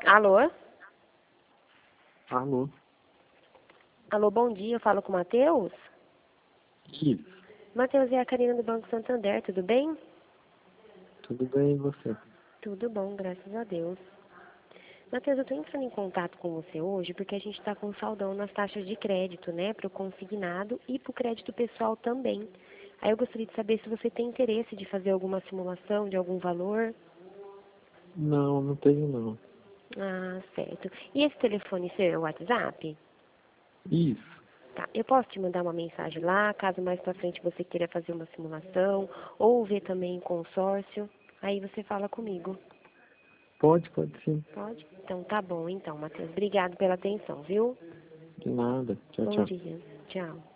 Alô? Alô? Alô, bom dia, eu falo com o Matheus? Isso. Matheus, é a Karina do Banco Santander, tudo bem? Tudo bem, e você? Tudo bom, graças a Deus. Matheus, eu estou entrando em contato com você hoje porque a gente está com saldão nas taxas de crédito, né? Para o consignado e para o crédito pessoal também. Aí eu gostaria de saber se você tem interesse de fazer alguma simulação de algum valor. Não, não tenho não. Ah, certo. E esse telefone seu é o WhatsApp? Isso. Tá, eu posso te mandar uma mensagem lá, caso mais pra frente você queira fazer uma simulação, ou ver também em consórcio, aí você fala comigo. Pode sim. Pode? Então tá bom, então, Matheus. Obrigado pela atenção, viu? De nada. Tchau, Bom tchau. dia. Tchau.